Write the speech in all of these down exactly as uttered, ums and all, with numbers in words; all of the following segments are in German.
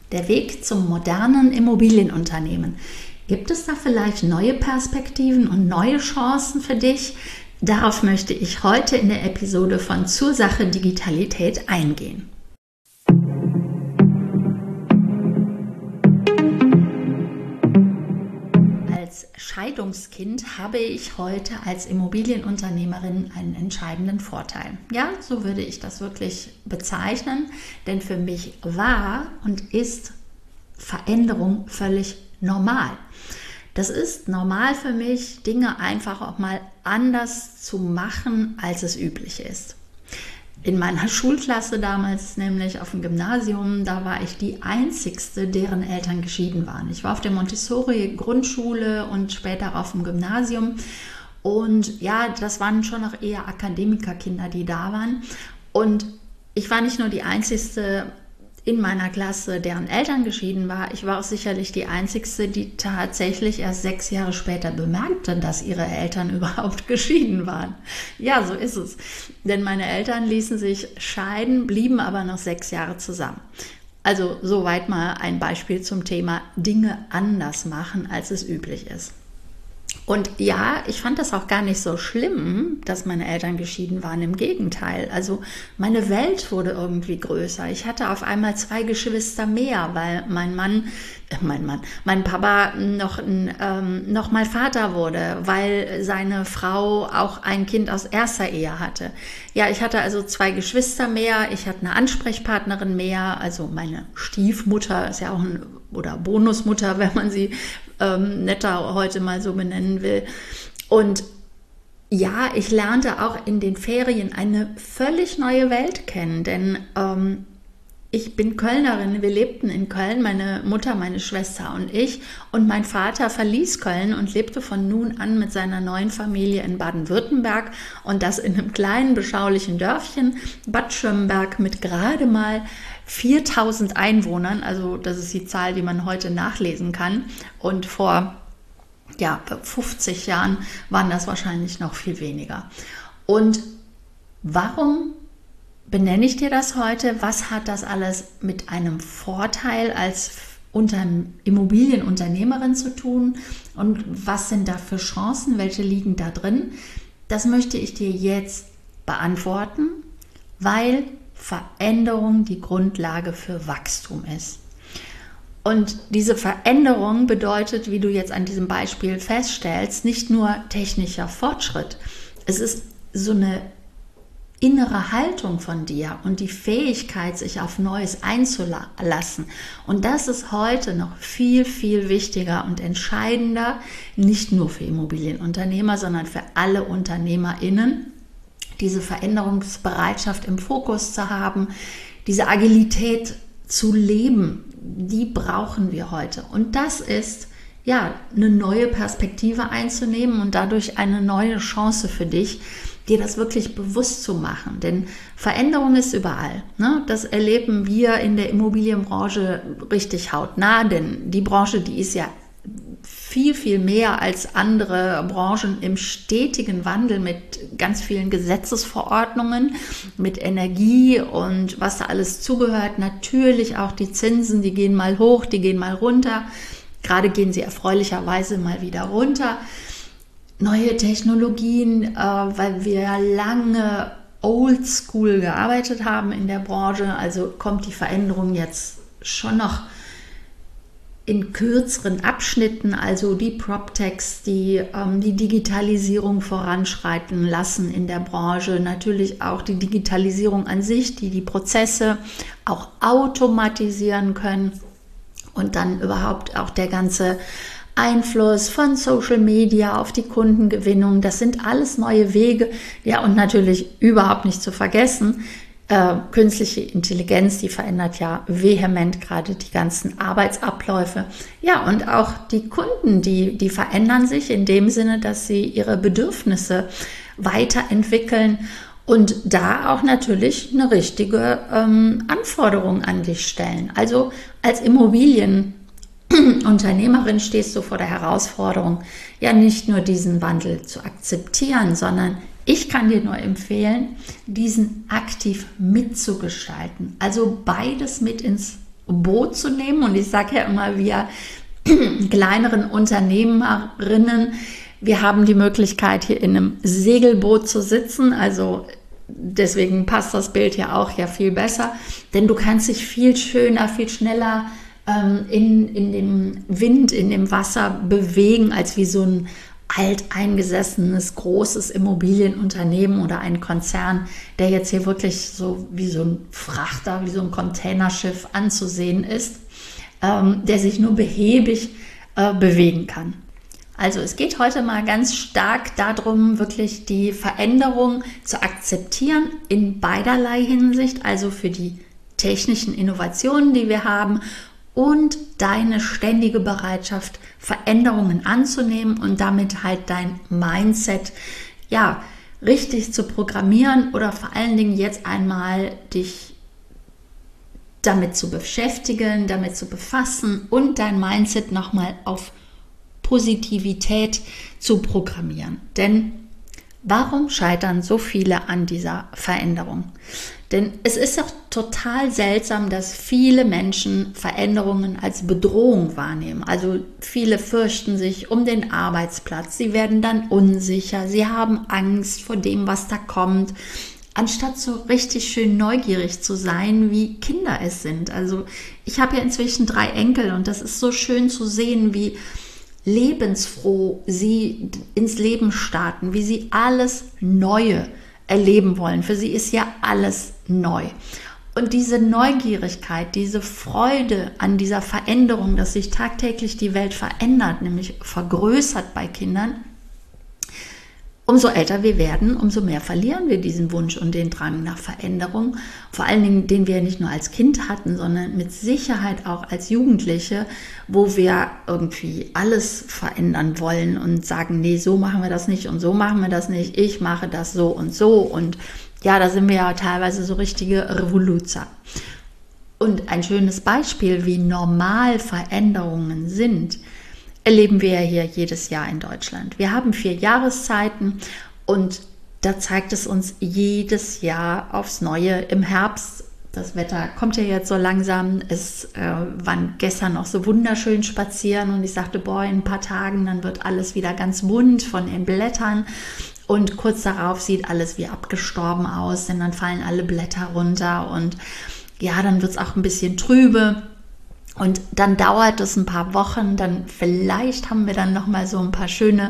Der Weg zum modernen Immobilienunternehmen. Gibt es da vielleicht neue Perspektiven und neue Chancen für dich? Darauf möchte ich heute in der Episode von Zur Sache Digitalität eingehen. Als Scheidungskind habe ich heute als Immobilienunternehmerin einen entscheidenden Vorteil. Ja, so würde ich das wirklich bezeichnen, denn für mich war und ist Veränderung völlig normal. Das ist normal für mich, Dinge einfach auch mal anders zu machen, als es üblich ist. In meiner Schulklasse damals, nämlich auf dem Gymnasium, da war ich die Einzigste, deren Eltern geschieden waren. Ich war auf der Montessori-Grundschule und später auf dem Gymnasium. Und ja, das waren schon noch eher Akademikerkinder, die da waren. Und ich war nicht nur die Einzigste in meiner Klasse, deren Eltern geschieden war. Ich war auch sicherlich die Einzigste, die tatsächlich erst sechs Jahre später bemerkte, dass ihre Eltern überhaupt geschieden waren. Ja, so ist es. Denn meine Eltern ließen sich scheiden, blieben aber noch sechs Jahre zusammen. Also soweit mal ein Beispiel zum Thema Dinge anders machen, als es üblich ist. Und ja, ich fand das auch gar nicht so schlimm, dass meine Eltern geschieden waren. Im Gegenteil, also meine Welt wurde irgendwie größer. Ich hatte auf einmal zwei Geschwister mehr, weil mein Mann, äh, mein Mann, mein Papa noch, ähm, noch mal Vater wurde, weil seine Frau auch ein Kind aus erster Ehe hatte. Ja, ich hatte also zwei Geschwister mehr, ich hatte eine Ansprechpartnerin mehr, also meine Stiefmutter ist ja auch ein, oder Bonusmutter, wenn man sie ähm, netter heute mal so benennen will. Und ja, ich lernte auch in den Ferien eine völlig neue Welt kennen, denn ähm, ich bin Kölnerin, wir lebten in Köln, meine Mutter, meine Schwester und ich, und mein Vater verließ Köln und lebte von nun an mit seiner neuen Familie in Baden-Württemberg, und das in einem kleinen, beschaulichen Dörfchen, Bad Schirmberg, mit gerade mal viertausend Einwohnern, also das ist die Zahl, die man heute nachlesen kann, und vor ja, fünfzig Jahren waren das wahrscheinlich noch viel weniger. Und warum benenne ich dir das heute? Was hat das alles mit einem Vorteil als unter Immobilienunternehmerin zu tun? Und was sind da für Chancen? Welche liegen da drin? Das möchte ich dir jetzt beantworten, weil Veränderung die Grundlage für Wachstum ist. Und diese Veränderung bedeutet, wie du jetzt an diesem Beispiel feststellst, nicht nur technischer Fortschritt. Es ist so eine innere Haltung von dir und die Fähigkeit, sich auf Neues einzulassen. Und das ist heute noch viel, viel wichtiger und entscheidender, nicht nur für Immobilienunternehmer, sondern für alle UnternehmerInnen, diese Veränderungsbereitschaft im Fokus zu haben, diese Agilität zu leben, die brauchen wir heute. Und das ist ja eine neue Perspektive einzunehmen und dadurch eine neue Chance für dich, dir das wirklich bewusst zu machen. Denn Veränderung ist überall. Ne? Das erleben wir in der Immobilienbranche richtig hautnah, denn die Branche, die ist ja viel, viel mehr als andere Branchen im stetigen Wandel mit ganz vielen Gesetzesverordnungen, mit Energie und was da alles zugehört. Natürlich auch die Zinsen, die gehen mal hoch, die gehen mal runter. Gerade gehen sie erfreulicherweise mal wieder runter. Neue Technologien, äh, weil wir lange oldschool gearbeitet haben in der Branche, also kommt die Veränderung jetzt schon noch in kürzeren Abschnitten, also die PropTechs, die ähm, die Digitalisierung voranschreiten lassen in der Branche, natürlich auch die Digitalisierung an sich, die die Prozesse auch automatisieren können, und dann überhaupt auch der ganze Einfluss von Social Media auf die Kundengewinnung. Das sind alles neue Wege. Ja, und natürlich überhaupt nicht zu vergessen, äh, künstliche Intelligenz, die verändert ja vehement gerade die ganzen Arbeitsabläufe. Ja, und auch die Kunden, die, die verändern sich in dem Sinne, dass sie ihre Bedürfnisse weiterentwickeln und da auch natürlich eine richtige ähm, Anforderung an dich stellen. Also als Immobilienunternehmerin stehst du vor der Herausforderung, ja nicht nur diesen Wandel zu akzeptieren, sondern ich kann dir nur empfehlen, diesen aktiv mitzugestalten. Also beides mit ins Boot zu nehmen. Und ich sage ja immer, wir kleineren Unternehmerinnen, wir haben die Möglichkeit, hier in einem Segelboot zu sitzen. Also deswegen passt das Bild ja auch ja viel besser, denn du kannst dich viel schöner, viel schneller ähm, in, in dem Wind, in dem Wasser bewegen, als wie so ein alteingesessenes, großes Immobilienunternehmen oder ein Konzern, der jetzt hier wirklich so wie so ein Frachter, wie so ein Containerschiff anzusehen ist, ähm, der sich nur behäbig äh, bewegen kann. Also es geht heute mal ganz stark darum, wirklich die Veränderung zu akzeptieren in beiderlei Hinsicht, also für die technischen Innovationen, die wir haben, und deine ständige Bereitschaft, Veränderungen anzunehmen und damit halt dein Mindset, ja, richtig zu programmieren oder vor allen Dingen jetzt einmal dich damit zu beschäftigen, damit zu befassen und dein Mindset nochmal auf Positivität zu programmieren. Denn warum scheitern so viele an dieser Veränderung? Denn es ist doch total seltsam, dass viele Menschen Veränderungen als Bedrohung wahrnehmen. Also viele fürchten sich um den Arbeitsplatz, sie werden dann unsicher, sie haben Angst vor dem, was da kommt, anstatt so richtig schön neugierig zu sein, wie Kinder es sind. Also ich habe ja inzwischen drei Enkel und das ist so schön zu sehen, wie lebensfroh sie ins Leben starten, wie sie alles Neue erleben wollen. Für sie ist ja alles neu. Und diese Neugierigkeit, diese Freude an dieser Veränderung, dass sich tagtäglich die Welt verändert, nämlich vergrößert bei Kindern, umso älter wir werden, umso mehr verlieren wir diesen Wunsch und den Drang nach Veränderung. Vor allen Dingen, den wir nicht nur als Kind hatten, sondern mit Sicherheit auch als Jugendliche, wo wir irgendwie alles verändern wollen und sagen, nee, so machen wir das nicht und so machen wir das nicht, ich mache das so und so. Und ja, da sind wir ja teilweise so richtige Revoluzer. Und ein schönes Beispiel, wie normal Veränderungen sind, erleben wir ja hier jedes Jahr in Deutschland. Wir haben vier Jahreszeiten und da zeigt es uns jedes Jahr aufs Neue. Im Herbst, das Wetter kommt ja jetzt so langsam, es äh, waren gestern noch so wunderschön spazieren und ich sagte, boah, in ein paar Tagen, dann wird alles wieder ganz bunt von den Blättern und kurz darauf sieht alles wie abgestorben aus, denn dann fallen alle Blätter runter und ja, dann wird es auch ein bisschen trübe. Und dann dauert es ein paar Wochen, dann vielleicht haben wir dann noch mal so ein paar schöne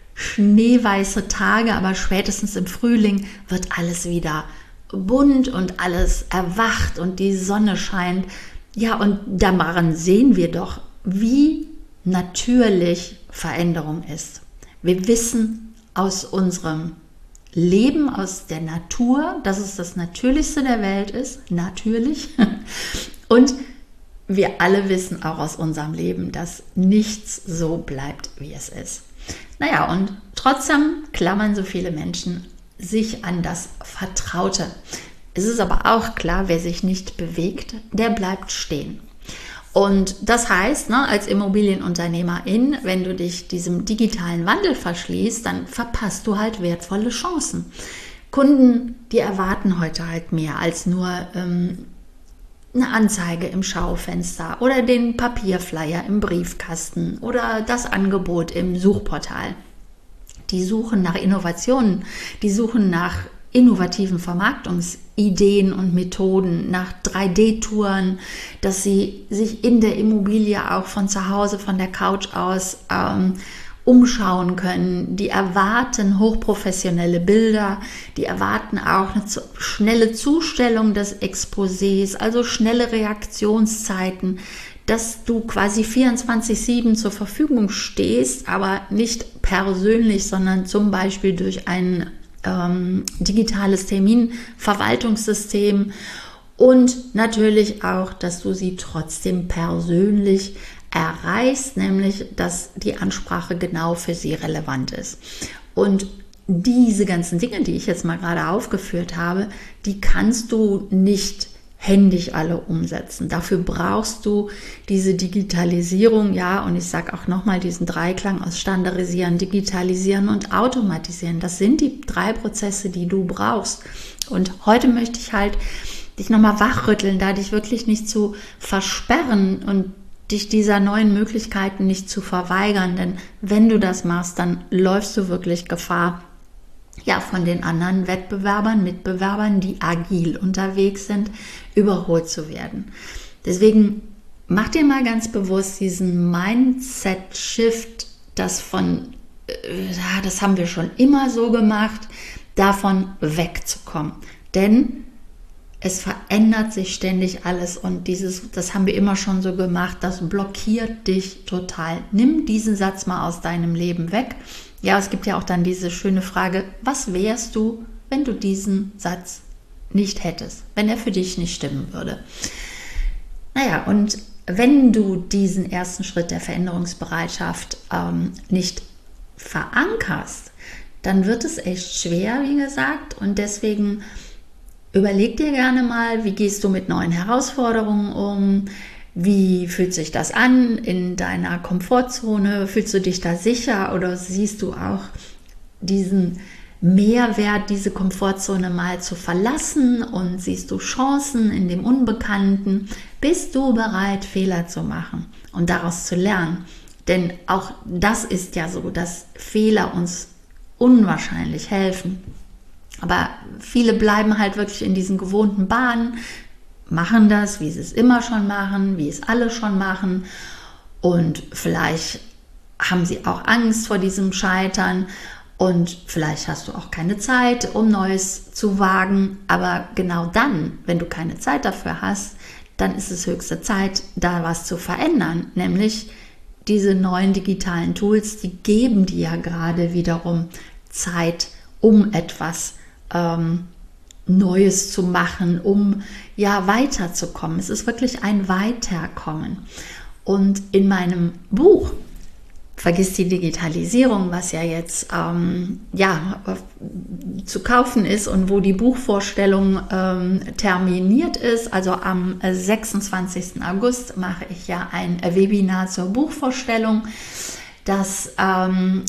schneeweiße Tage, aber spätestens im Frühling wird alles wieder bunt und alles erwacht und die Sonne scheint. Ja, und daran sehen wir doch, wie natürlich Veränderung ist. Wir wissen aus unserem Leben, aus der Natur, dass es das Natürlichste der Welt ist, natürlich. Und wir alle wissen auch aus unserem Leben, dass nichts so bleibt, wie es ist. Naja, und trotzdem klammern so viele Menschen sich an das Vertraute. Es ist aber auch klar, wer sich nicht bewegt, der bleibt stehen. Und das heißt, ne, als Immobilienunternehmerin, wenn du dich diesem digitalen Wandel verschließt, dann verpasst du halt wertvolle Chancen. Kunden, die erwarten heute halt mehr als nur ähm, eine Anzeige im Schaufenster oder den Papierflyer im Briefkasten oder das Angebot im Suchportal. Die suchen nach Innovationen, die suchen nach innovativen Vermarktungsideen und Methoden, nach drei D Touren, dass sie sich in der Immobilie auch von zu Hause, von der Couch aus ähm, umschauen können. Die erwarten hochprofessionelle Bilder, die erwarten auch eine zu, schnelle Zustellung des Exposés, also schnelle Reaktionszeiten, dass du quasi vierundzwanzig sieben zur Verfügung stehst, aber nicht persönlich, sondern zum Beispiel durch ein ähm, digitales Terminverwaltungssystem und natürlich auch, dass du sie trotzdem persönlich erreichst, nämlich dass die Ansprache genau für sie relevant ist. Und diese ganzen Dinge, die ich jetzt mal gerade aufgeführt habe, die kannst du nicht händisch alle umsetzen. Dafür brauchst du diese Digitalisierung, ja, und ich sage auch nochmal diesen Dreiklang aus Standardisieren, Digitalisieren und Automatisieren. Das sind die drei Prozesse, die du brauchst. Und heute möchte ich halt dich nochmal wachrütteln, da dich wirklich nicht zu versperren und dich dieser neuen Möglichkeiten nicht zu verweigern. Denn wenn du das machst, dann läufst du wirklich Gefahr, ja, von den anderen Wettbewerbern, Mitbewerbern, die agil unterwegs sind, überholt zu werden. Deswegen mach dir mal ganz bewusst diesen Mindset-Shift, das von, ja, das haben wir schon immer so gemacht, davon wegzukommen. Denn es verändert sich ständig alles und dieses, das haben wir immer schon so gemacht, das blockiert dich total. Nimm diesen Satz mal aus deinem Leben weg. Ja, es gibt ja auch dann diese schöne Frage, was wärst du, wenn du diesen Satz nicht hättest, wenn er für dich nicht stimmen würde? Naja, und wenn du diesen ersten Schritt der Veränderungsbereitschaft ähm, nicht verankerst, dann wird es echt schwer, wie gesagt, und deswegen überleg dir gerne mal, wie gehst du mit neuen Herausforderungen um, wie fühlt sich das an in deiner Komfortzone, fühlst du dich da sicher oder siehst du auch diesen Mehrwert, diese Komfortzone mal zu verlassen und siehst du Chancen in dem Unbekannten, bist du bereit, Fehler zu machen und daraus zu lernen, denn auch das ist ja so, dass Fehler uns unwahrscheinlich helfen. Aber viele bleiben halt wirklich in diesen gewohnten Bahnen, machen das, wie sie es immer schon machen, wie es alle schon machen. Und vielleicht haben sie auch Angst vor diesem Scheitern und vielleicht hast du auch keine Zeit, um Neues zu wagen. Aber genau dann, wenn du keine Zeit dafür hast, dann ist es höchste Zeit, da was zu verändern. Nämlich diese neuen digitalen Tools, die geben dir ja gerade wiederum Zeit, um etwas Ähm, Neues zu machen, um ja weiterzukommen. Es ist wirklich ein Weiterkommen. Und in meinem Buch Vergiss die Digitalisierung, was ja jetzt ähm, ja, zu kaufen ist und wo die Buchvorstellung ähm, terminiert ist, also am sechsundzwanzigsten August mache ich ja ein Webinar zur Buchvorstellung. Das ähm,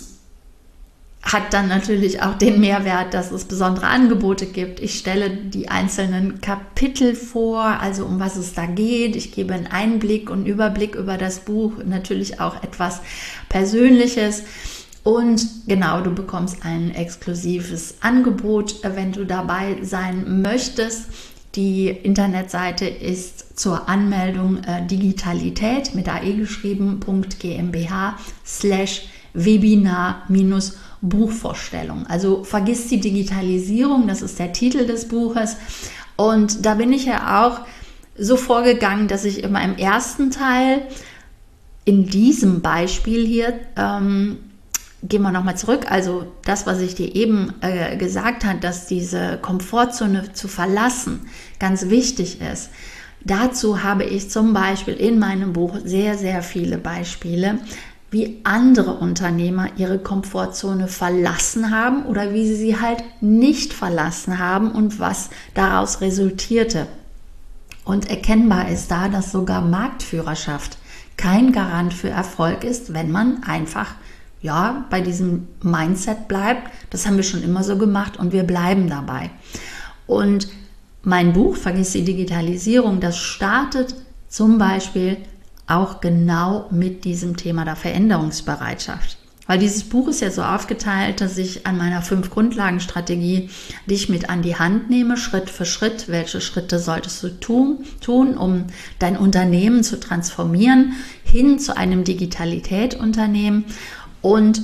hat dann natürlich auch den Mehrwert, dass es besondere Angebote gibt. Ich stelle die einzelnen Kapitel vor, also um was es da geht. Ich gebe einen Einblick und Überblick über das Buch, natürlich auch etwas Persönliches. Und genau, du bekommst ein exklusives Angebot, wenn du dabei sein möchtest. Die Internetseite ist zur Anmeldung äh, Digitalität mit A E geschrieben, .gmbh slash Webinar minus Buchvorstellung. Also vergiss die Digitalisierung, das ist der Titel des Buches. Und da bin ich ja auch so vorgegangen, dass ich immer im ersten Teil, in diesem Beispiel hier, ähm, gehen wir nochmal zurück, also das, was ich dir eben äh, gesagt habe, dass diese Komfortzone zu verlassen ganz wichtig ist. Dazu habe ich zum Beispiel in meinem Buch sehr, sehr viele Beispiele, wie andere Unternehmer ihre Komfortzone verlassen haben oder wie sie sie halt nicht verlassen haben und was daraus resultierte. Und erkennbar ist da, dass sogar Marktführerschaft kein Garant für Erfolg ist, wenn man einfach ja, bei diesem Mindset bleibt. Das haben wir schon immer so gemacht und wir bleiben dabei. Und mein Buch Vergiss die Digitalisierung, das startet zum Beispiel auch genau mit diesem Thema der Veränderungsbereitschaft. Weil dieses Buch ist ja so aufgeteilt, dass ich an meiner fünf Grundlagenstrategie dich mit an die Hand nehme, Schritt für Schritt. Welche Schritte solltest du tun, tun, um dein Unternehmen zu transformieren, hin zu einem Digitalität-Unternehmen. Und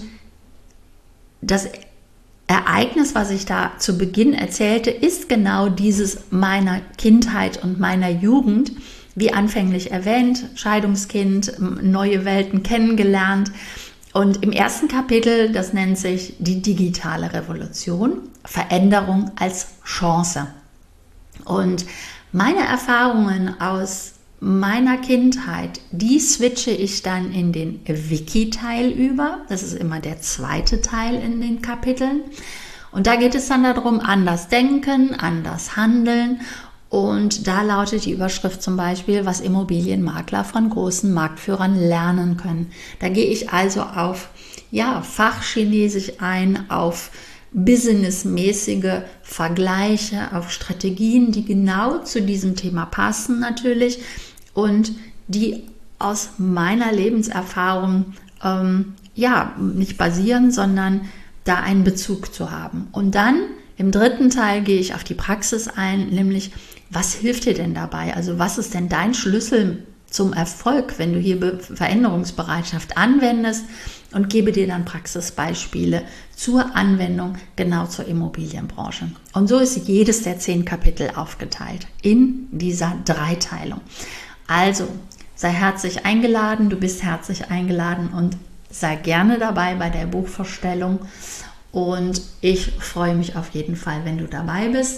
das Ereignis, was ich da zu Beginn erzählte, ist genau dieses meiner Kindheit und meiner Jugend. Wie anfänglich erwähnt, Scheidungskind, neue Welten kennengelernt. Und im ersten Kapitel, das nennt sich die digitale Revolution, Veränderung als Chance. Und meine Erfahrungen aus meiner Kindheit, die switche ich dann in den Wiki-Teil über. Das ist immer der zweite Teil in den Kapiteln. Und da geht es dann darum, anders denken, anders handeln. Und da lautet die Überschrift zum Beispiel, was Immobilienmakler von großen Marktführern lernen können. Da gehe ich also auf ja, Fachchinesisch ein, auf businessmäßige Vergleiche, auf Strategien, die genau zu diesem Thema passen natürlich und die aus meiner Lebenserfahrung ähm, ja nicht basieren, sondern da einen Bezug zu haben. Und dann im dritten Teil gehe ich auf die Praxis ein, nämlich was hilft dir denn dabei? Also was ist denn dein Schlüssel zum Erfolg, wenn du hier Veränderungsbereitschaft anwendest, und gebe dir dann Praxisbeispiele zur Anwendung genau zur Immobilienbranche. Und so ist jedes der zehn Kapitel aufgeteilt in dieser Dreiteilung. Also sei herzlich eingeladen, du bist herzlich eingeladen und sei gerne dabei bei der Buchvorstellung. Und ich freue mich auf jeden Fall, wenn du dabei bist.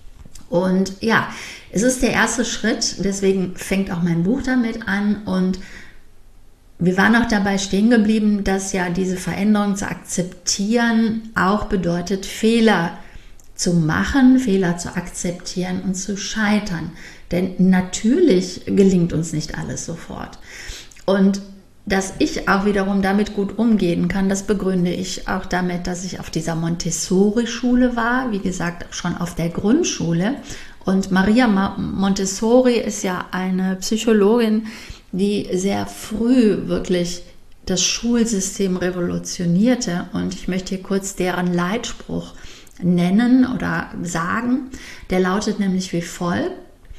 Und ja, es ist der erste Schritt, deswegen fängt auch mein Buch damit an. Und wir waren auch dabei stehen geblieben, dass ja diese Veränderung zu akzeptieren auch bedeutet, Fehler zu machen, Fehler zu akzeptieren und zu scheitern. Denn natürlich gelingt uns nicht alles sofort. Und dass ich auch wiederum damit gut umgehen kann, das begründe ich auch damit, dass ich auf dieser Montessori-Schule war, wie gesagt, schon auf der Grundschule. Und Maria Montessori ist ja eine Psychologin, die sehr früh wirklich das Schulsystem revolutionierte. Und ich möchte hier kurz deren Leitspruch nennen oder sagen. Der lautet nämlich wie folgt: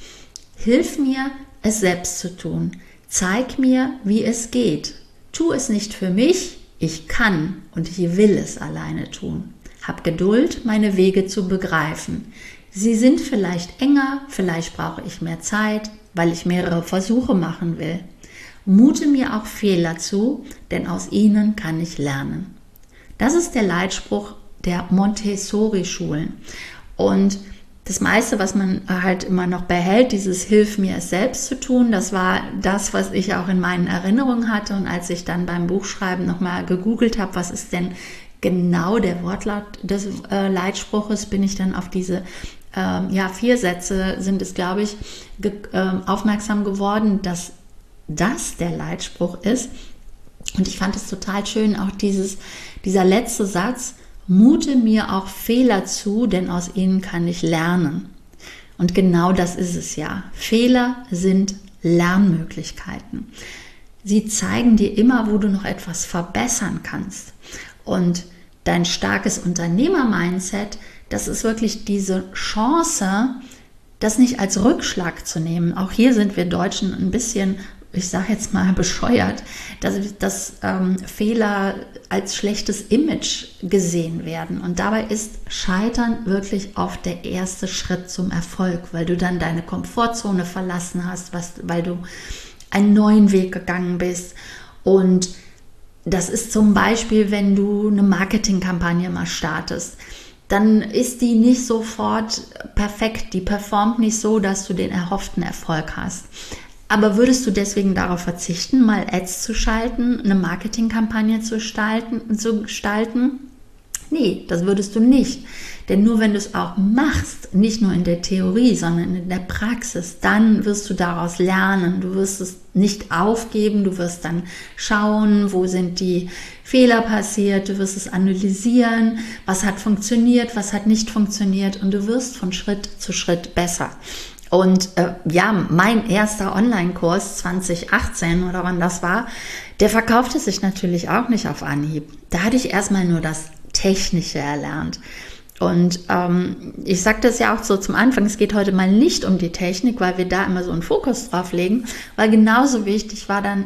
Hilf mir, es selbst zu tun. Zeig mir, wie es geht. Tu es nicht für mich, ich kann und ich will es alleine tun. Hab Geduld, meine Wege zu begreifen. Sie sind vielleicht enger, vielleicht brauche ich mehr Zeit, weil ich mehrere Versuche machen will. Mute mir auch Fehler zu, denn aus ihnen kann ich lernen. Das ist der Leitspruch der Montessori-Schulen. Und das meiste, was man halt immer noch behält, dieses Hilf mir es selbst zu tun, das war das, was ich auch in meinen Erinnerungen hatte. Und als ich dann beim Buchschreiben nochmal gegoogelt habe, was ist denn genau der Wortlaut des äh, Leitspruches, bin ich dann auf diese ähm, ja, vier Sätze sind es, glaube ich, ge- äh, aufmerksam geworden, dass das der Leitspruch ist. Und ich fand es total schön, auch dieses, dieser letzte Satz: Mute mir auch Fehler zu, denn aus ihnen kann ich lernen. Und genau das ist es ja. Fehler sind Lernmöglichkeiten. Sie zeigen dir immer, wo du noch etwas verbessern kannst. Und dein starkes Unternehmer-Mindset, das ist wirklich diese Chance, das nicht als Rückschlag zu nehmen. Auch hier sind wir Deutschen ein bisschen, ich sage jetzt mal, bescheuert, dass, dass ähm, Fehler als schlechtes Image gesehen werden. Und dabei ist Scheitern wirklich oft der erste Schritt zum Erfolg, weil du dann deine Komfortzone verlassen hast, was, weil du einen neuen Weg gegangen bist. Und das ist zum Beispiel, wenn du eine Marketingkampagne mal startest, dann ist die nicht sofort perfekt, die performt nicht so, dass du den erhofften Erfolg hast. Aber würdest du deswegen darauf verzichten, mal Ads zu schalten, eine Marketingkampagne zu gestalten, zu gestalten? Nee, das würdest du nicht. Denn nur wenn du es auch machst, nicht nur in der Theorie, sondern in der Praxis, dann wirst du daraus lernen. Du wirst es nicht aufgeben, du wirst dann schauen, wo sind die Fehler passiert, du wirst es analysieren, was hat funktioniert, was hat nicht funktioniert, und du wirst von Schritt zu Schritt besser. Und äh, ja, mein erster Online-Kurs zwanzig achtzehn oder wann das war, der verkaufte sich natürlich auch nicht auf Anhieb. Da hatte ich erstmal nur das Technische erlernt. Und ähm, ich sage das ja auch so zum Anfang, es geht heute mal nicht um die Technik, weil wir da immer so einen Fokus drauf legen, weil genauso wichtig war dann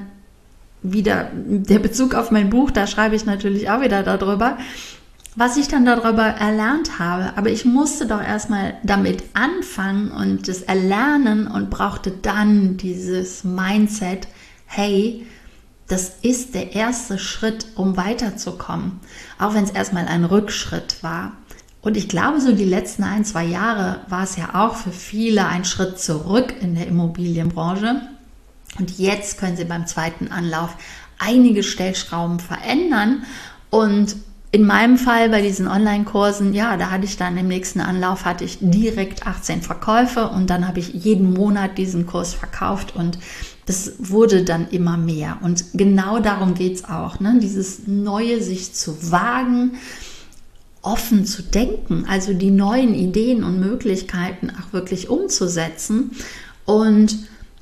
wieder der Bezug auf mein Buch, da schreibe ich natürlich auch wieder darüber, was ich dann darüber erlernt habe. Aber ich musste doch erstmal damit anfangen und das erlernen und brauchte dann dieses Mindset, hey, das ist der erste Schritt, um weiterzukommen, auch wenn es erstmal ein Rückschritt war. Und ich glaube, so die letzten ein, zwei Jahre war es ja auch für viele ein Schritt zurück in der Immobilienbranche. Und jetzt können sie beim zweiten Anlauf einige Stellschrauben verändern. Und in meinem Fall bei diesen Online-Kursen, ja, da hatte ich dann im nächsten Anlauf hatte ich direkt achtzehn Verkäufe und dann habe ich jeden Monat diesen Kurs verkauft und das wurde dann immer mehr. Und genau darum geht es auch, ne? Dieses Neue sich zu wagen. offen zu denken, also die neuen Ideen und Möglichkeiten auch wirklich umzusetzen. Und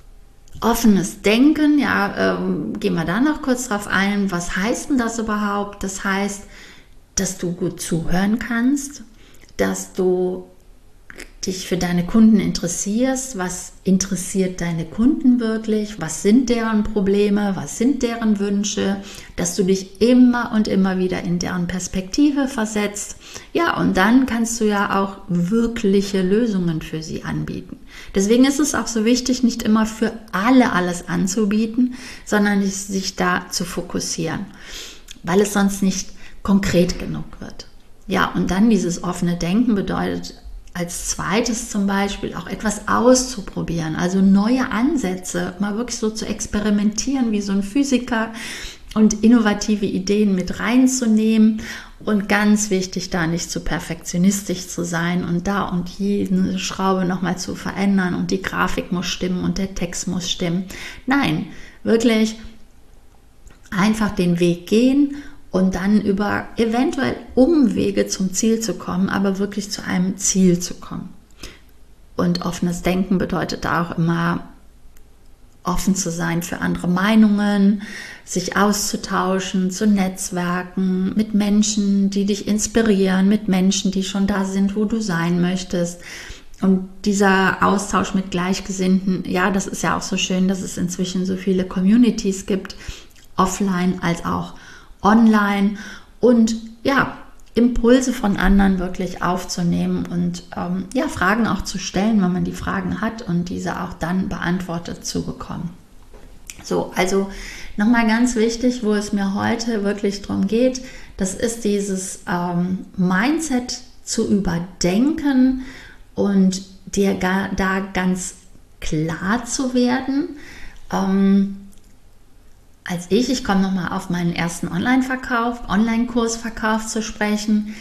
offenes Denken, ja, ähm, gehen wir da noch kurz drauf ein. Was heißt denn das überhaupt? Das heißt, dass du gut zuhören kannst, dass du dich für deine Kunden interessierst. Was interessiert deine Kunden wirklich? Was sind deren Probleme? Was sind deren Wünsche? Dass du dich immer und immer wieder in deren Perspektive versetzt. Ja, und dann kannst du ja auch wirkliche Lösungen für sie anbieten. Deswegen ist es auch so wichtig, nicht immer für alle alles anzubieten, sondern sich da zu fokussieren, weil es sonst nicht konkret genug wird. Ja, und dann dieses offene Denken bedeutet als zweites zum Beispiel auch etwas auszuprobieren, also neue Ansätze, mal wirklich so zu experimentieren wie so ein Physiker und innovative Ideen mit reinzunehmen und ganz wichtig, da nicht zu perfektionistisch zu sein und da und jede Schraube nochmal zu verändern und die Grafik muss stimmen und der Text muss stimmen. Nein, wirklich einfach den Weg gehen und dann über eventuell Umwege zum Ziel zu kommen, aber wirklich zu einem Ziel zu kommen. Und offenes Denken bedeutet da auch immer, offen zu sein für andere Meinungen, sich auszutauschen, zu netzwerken mit Menschen, die dich inspirieren, mit Menschen, die schon da sind, wo du sein möchtest. Und dieser Austausch mit Gleichgesinnten, ja, das ist ja auch so schön, dass es inzwischen so viele Communities gibt, offline als auch online, und ja, Impulse von anderen wirklich aufzunehmen und ähm, ja, Fragen auch zu stellen, wenn man die Fragen hat, und diese auch dann beantwortet zu bekommen. So, also nochmal ganz wichtig, wo es mir heute wirklich darum geht, das ist dieses ähm, Mindset zu überdenken und dir ga, da ganz klar zu werden. Ähm, Als ich, ich komme nochmal auf meinen ersten Online-Verkauf, Online-Kursverkauf zu sprechen,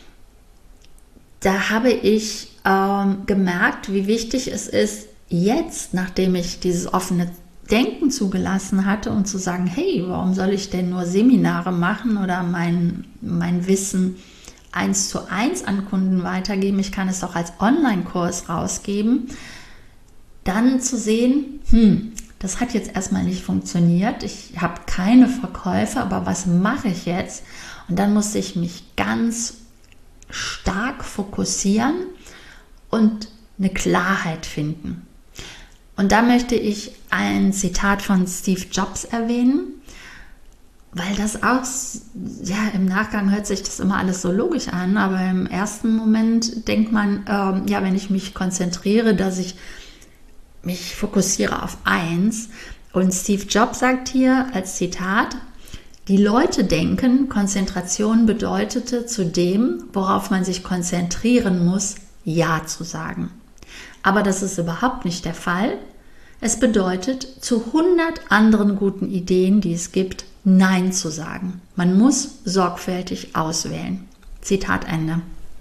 da habe ich ähm, gemerkt, wie wichtig es ist, jetzt, nachdem ich dieses offene Denken zugelassen hatte und zu sagen, hey, warum soll ich denn nur Seminare machen oder mein, mein Wissen eins zu eins an Kunden weitergeben, ich kann es doch als Online-Kurs rausgeben, dann zu sehen, hm, das hat jetzt erstmal nicht funktioniert, ich habe keine Verkäufe, aber was mache ich jetzt? Und dann musste ich mich ganz stark fokussieren und eine Klarheit finden. Und da möchte ich ein Zitat von Steve Jobs erwähnen, weil das auch, ja, im Nachgang hört sich das immer alles so logisch an, aber im ersten Moment denkt man, ähm, ja, wenn ich mich konzentriere, dass ich mich fokussiere auf eins. Und Steve Jobs sagt hier als Zitat, die Leute denken, Konzentration bedeutete zu dem, worauf man sich konzentrieren muss, Ja zu sagen. Aber das ist überhaupt nicht der Fall. Es bedeutet, zu hundert anderen guten Ideen, die es gibt, Nein zu sagen. Man muss sorgfältig auswählen. Zitat Ende.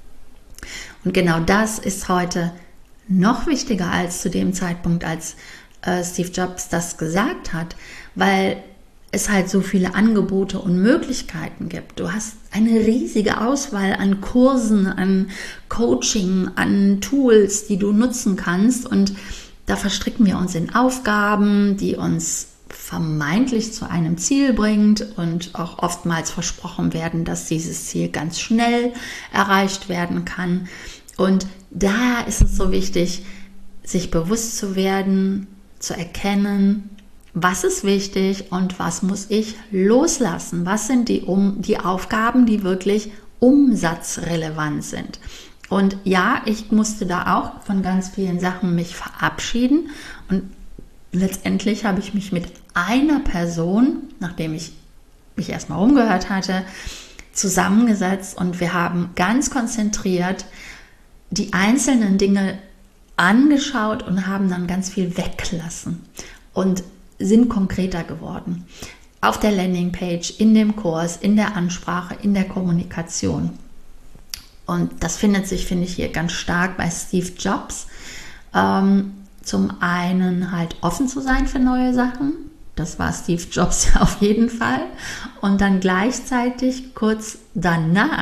Und genau das ist heute noch wichtiger als zu dem Zeitpunkt, als äh, Steve Jobs das gesagt hat, weil es halt so viele Angebote und Möglichkeiten gibt. Du hast eine riesige Auswahl an Kursen, an Coaching, an Tools, die du nutzen kannst, und da verstricken wir uns in Aufgaben, die uns vermeintlich zu einem Ziel bringt und auch oftmals versprochen werden, dass dieses Ziel ganz schnell erreicht werden kann. Und da ist es so wichtig, sich bewusst zu werden, zu erkennen, was ist wichtig und was muss ich loslassen. Was sind die, um, die Aufgaben, die wirklich umsatzrelevant sind. Und ja, ich musste da auch von ganz vielen Sachen mich verabschieden. Und letztendlich habe ich mich mit einer Person, nachdem ich mich erstmal umgehört hatte, zusammengesetzt, und wir haben ganz konzentriert die einzelnen Dinge angeschaut und haben dann ganz viel weggelassen und sind konkreter geworden. Auf der Landingpage, in dem Kurs, in der Ansprache, in der Kommunikation. Und das findet sich, finde ich, hier ganz stark bei Steve Jobs. Ähm, zum einen halt offen zu sein für neue Sachen. Das war Steve Jobs auf jeden Fall. Und dann gleichzeitig kurz danach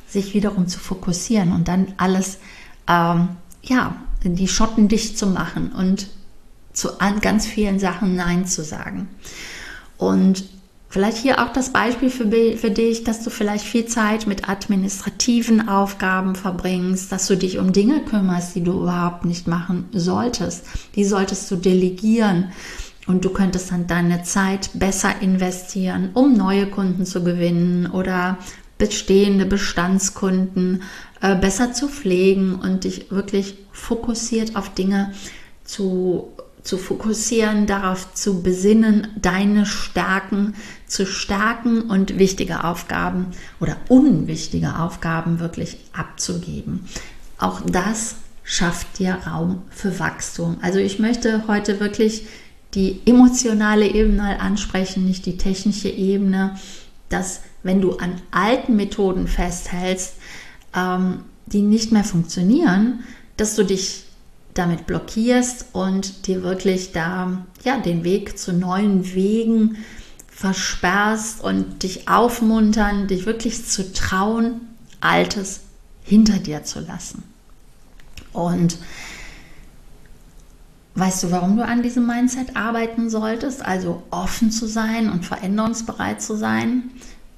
sich wiederum zu fokussieren und dann alles, ähm, ja, die Schotten dicht zu machen und zu an ganz vielen Sachen Nein zu sagen. Und vielleicht hier auch das Beispiel für, für dich, dass du vielleicht viel Zeit mit administrativen Aufgaben verbringst, dass du dich um Dinge kümmerst, die du überhaupt nicht machen solltest. Die solltest du delegieren und du könntest dann deine Zeit besser investieren, um neue Kunden zu gewinnen oder bestehende Bestandskunden äh, besser zu pflegen und dich wirklich fokussiert auf Dinge zu zu fokussieren, darauf zu besinnen, deine Stärken zu stärken und wichtige Aufgaben oder unwichtige Aufgaben wirklich abzugeben. Auch das schafft dir Raum für Wachstum. Also ich möchte heute wirklich die emotionale Ebene ansprechen, nicht die technische Ebene, dass wenn du an alten Methoden festhältst, ähm, die nicht mehr funktionieren, dass du dich damit blockierst und dir wirklich da ja den Weg zu neuen Wegen versperrst und dich aufmuntern, dich wirklich zu trauen, Altes hinter dir zu lassen. Und weißt du, warum du an diesem Mindset arbeiten solltest? Also offen zu sein und veränderungsbereit zu sein?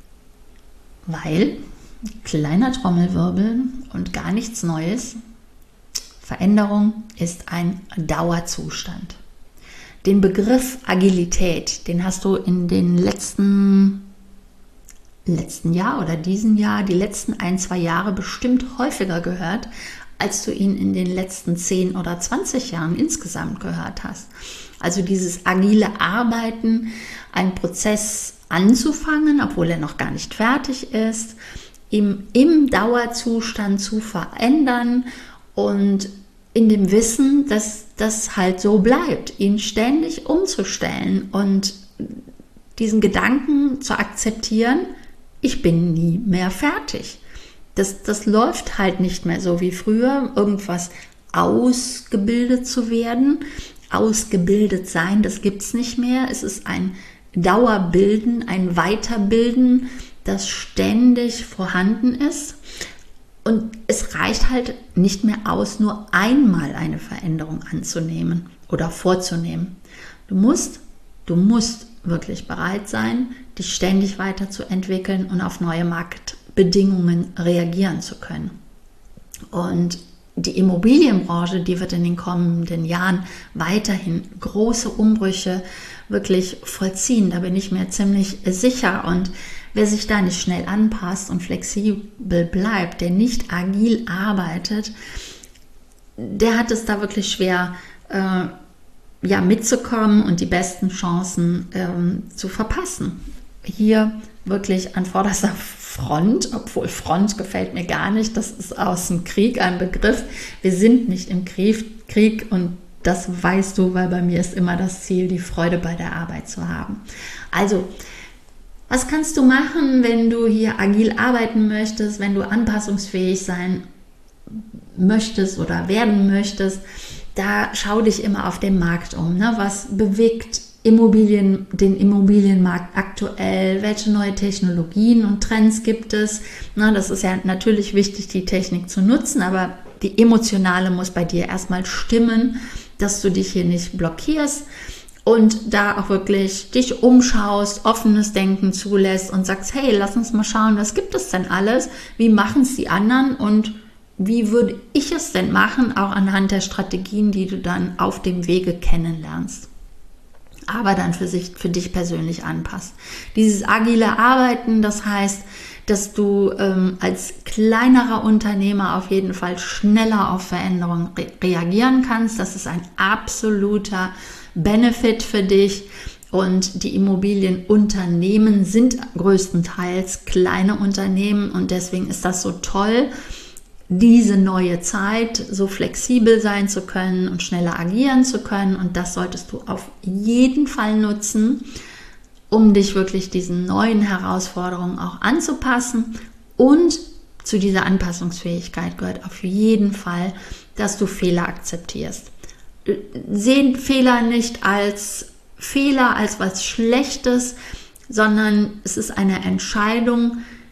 Weil, kleiner Trommelwirbel und gar nichts Neues, Veränderung ist ein Dauerzustand. Den Begriff Agilität, den hast du in den letzten, letzten Jahr oder diesem Jahr, die letzten ein, zwei Jahre bestimmt häufiger gehört, als du ihn in den letzten zehn oder zwanzig Jahren insgesamt gehört hast. Also dieses agile Arbeiten, einen Prozess anzufangen, obwohl er noch gar nicht fertig ist, im, im Dauerzustand zu verändern und in dem Wissen, dass das halt so bleibt, ihn ständig umzustellen und diesen Gedanken zu akzeptieren, ich bin nie mehr fertig. Das, das läuft halt nicht mehr so wie früher, irgendwas ausgebildet zu werden. Ausgebildet sein, das gibt es nicht mehr. Es ist ein Dauerbilden, ein Weiterbilden, das ständig vorhanden ist. Und es reicht halt nicht mehr aus, nur einmal eine Veränderung anzunehmen oder vorzunehmen. Du musst, du musst wirklich bereit sein, dich ständig weiterzuentwickeln und auf neue Marktbedingungen reagieren zu können. Und die Immobilienbranche, die wird in den kommenden Jahren weiterhin große Umbrüche wirklich vollziehen. Da bin ich mir ziemlich sicher. Und wer sich da nicht schnell anpasst und flexibel bleibt, der nicht agil arbeitet, der hat es da wirklich schwer, äh, ja, mitzukommen und die besten Chancen ähm, zu verpassen. Hier wirklich an vorderster Front, obwohl Front gefällt mir gar nicht, das ist aus dem Krieg ein Begriff. Wir sind nicht im Krieg, Krieg und das weißt du, weil bei mir ist immer das Ziel, die Freude bei der Arbeit zu haben. Also, was kannst du machen, wenn du hier agil arbeiten möchtest, wenn du anpassungsfähig sein möchtest oder werden möchtest? Da schau dich immer auf den Markt um. Ne? Was bewegt Immobilien, den Immobilienmarkt aktuell? Welche neue Technologien und Trends gibt es? Na, das ist ja natürlich wichtig, die Technik zu nutzen, aber die emotionale muss bei dir erstmal stimmen, dass du dich hier nicht blockierst und da auch wirklich dich umschaust, offenes Denken zulässt und sagst, hey, lass uns mal schauen, was gibt es denn alles? Wie machen es die anderen und wie würde ich es denn machen, auch anhand der Strategien, die du dann auf dem Wege kennenlernst, aber dann für, sich, für dich persönlich anpasst. Dieses agile Arbeiten, das heißt, dass du ähm, als kleinerer Unternehmer auf jeden Fall schneller auf Veränderungen re- reagieren kannst. Das ist ein absoluter Benefit für dich. Und die Immobilienunternehmen sind größtenteils kleine Unternehmen und deswegen ist das so toll, diese neue Zeit so flexibel sein zu können und schneller agieren zu können. Und das solltest du auf jeden Fall nutzen, um dich wirklich diesen neuen Herausforderungen auch anzupassen. Und zu dieser Anpassungsfähigkeit gehört auf jeden Fall, dass du Fehler akzeptierst. Sehen Fehler nicht als Fehler, als was Schlechtes, sondern es ist eine Entscheidung,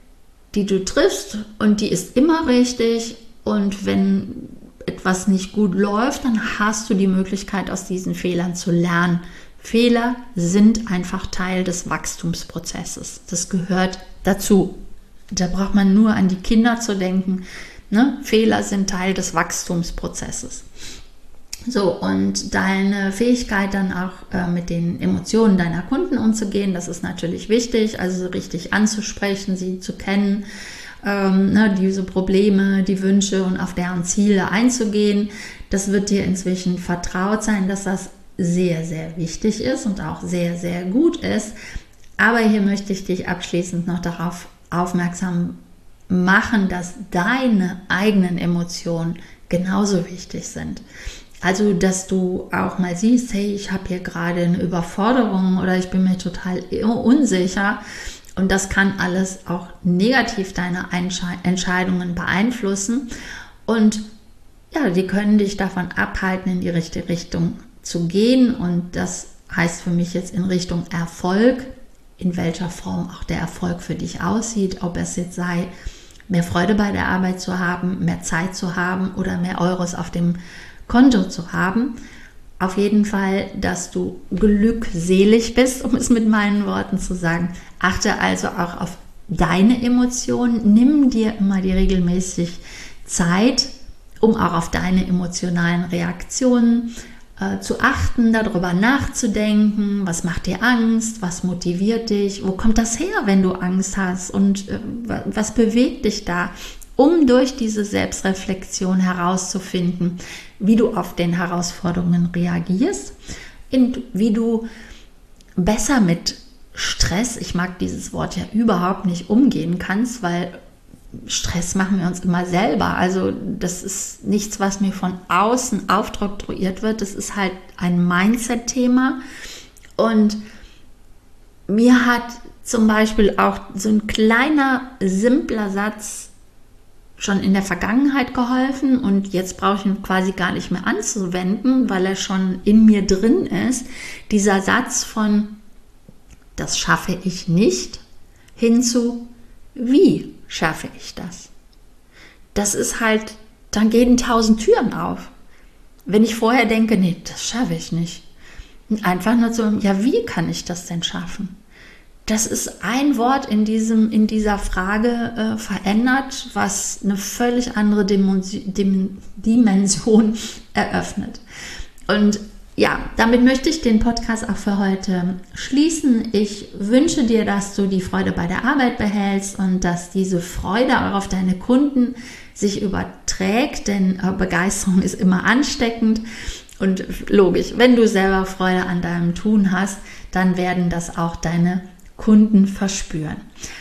die du triffst und die ist immer richtig. Und wenn etwas nicht gut läuft, dann hast du die Möglichkeit, aus diesen Fehlern zu lernen. Fehler sind einfach Teil des Wachstumsprozesses. Das gehört dazu. Da braucht man nur an die Kinder zu denken. Ne? Fehler sind Teil des Wachstumsprozesses. So, und deine Fähigkeit dann auch äh, mit den Emotionen deiner Kunden umzugehen, das ist natürlich wichtig, also richtig anzusprechen, sie zu kennen, ähm, ne, diese Probleme, die Wünsche und auf deren Ziele einzugehen. Das wird dir inzwischen vertraut sein, dass das sehr, sehr wichtig ist und auch sehr, sehr gut ist. Aber hier möchte ich dich abschließend noch darauf aufmerksam machen, dass deine eigenen Emotionen genauso wichtig sind. Also, dass du auch mal siehst, hey, ich habe hier gerade eine Überforderung oder ich bin mir total unsicher. Und das kann alles auch negativ deine Entscheidungen beeinflussen. Und ja, die können dich davon abhalten, in die richtige Richtung zu gehen. Und das heißt für mich jetzt in Richtung Erfolg, in welcher Form auch der Erfolg für dich aussieht, ob es jetzt sei, mehr Freude bei der Arbeit zu haben, mehr Zeit zu haben oder mehr Euros auf dem Konto zu haben. Auf jeden Fall, dass du glückselig bist, um es mit meinen Worten zu sagen. Achte also auch auf deine Emotionen. Nimm dir immer die regelmäßig Zeit, um auch auf deine emotionalen Reaktionen äh, zu achten, darüber nachzudenken. Was macht dir Angst? Was motiviert dich? Wo kommt das her, wenn du Angst hast? Und äh, was bewegt dich da? Um durch diese Selbstreflexion herauszufinden, wie du auf den Herausforderungen reagierst, wie du besser mit Stress, ich mag dieses Wort ja überhaupt nicht, umgehen kannst, weil Stress machen wir uns immer selber. Also das ist nichts, was mir von außen aufoktroyiert wird. Das ist halt ein Mindset-Thema. Und mir hat zum Beispiel auch so ein kleiner, simpler Satz schon in der Vergangenheit geholfen und jetzt brauche ich ihn quasi gar nicht mehr anzuwenden, weil er schon in mir drin ist. Dieser Satz von, das schaffe ich nicht, hinzu, wie schaffe ich das? Das ist halt, dann gehen tausend Türen auf. Wenn ich vorher denke, nee, das schaffe ich nicht. Einfach nur so, ja, wie kann ich das denn schaffen? Das ist ein Wort in, diesem, in dieser Frage äh, verändert, was eine völlig andere Dimension, Dimension eröffnet. Und ja, damit möchte ich den Podcast auch für heute schließen. Ich wünsche dir, dass du die Freude bei der Arbeit behältst und dass diese Freude auch auf deine Kunden sich überträgt, denn äh, Begeisterung ist immer ansteckend. Und logisch, wenn du selber Freude an deinem Tun hast, dann werden das auch deine Kunden verspüren.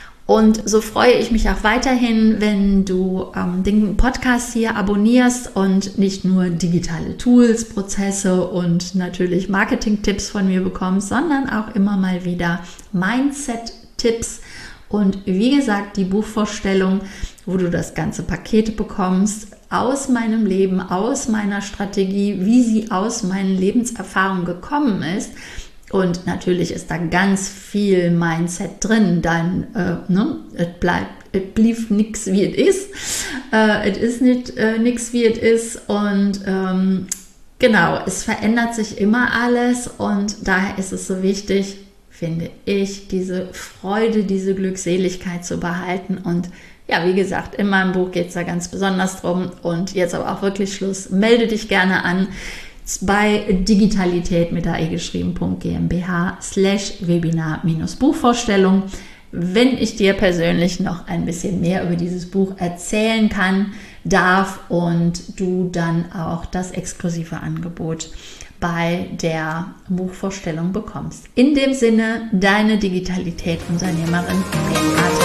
Und so freue ich mich auch weiterhin, wenn du ähm, den Podcast hier abonnierst und nicht nur digitale Tools, Prozesse und natürlich Marketing-Tipps von mir bekommst, sondern auch immer mal wieder Mindset-Tipps und wie gesagt die Buchvorstellung, wo du das ganze Paket bekommst aus meinem Leben, aus meiner Strategie, wie sie aus meinen Lebenserfahrungen gekommen ist. Und natürlich ist da ganz viel Mindset drin, dann äh, ne, es bleibt, es blieb nichts wie es ist, es äh, ist nicht äh, nichts wie es ist und ähm, genau, es verändert sich immer alles und daher ist es so wichtig, finde ich, diese Freude, diese Glückseligkeit zu behalten und ja, wie gesagt, in meinem Buch geht es da ganz besonders drum und jetzt aber auch wirklich Schluss, melde dich gerne an bei digitalität mit A E geschrieben.gmbH slash Webinar minus Buchvorstellung. Wenn ich dir persönlich noch ein bisschen mehr über dieses Buch erzählen kann, darf und du dann auch das exklusive Angebot bei der Buchvorstellung bekommst. In dem Sinne, deine Digitalität-Unternehmerin Beate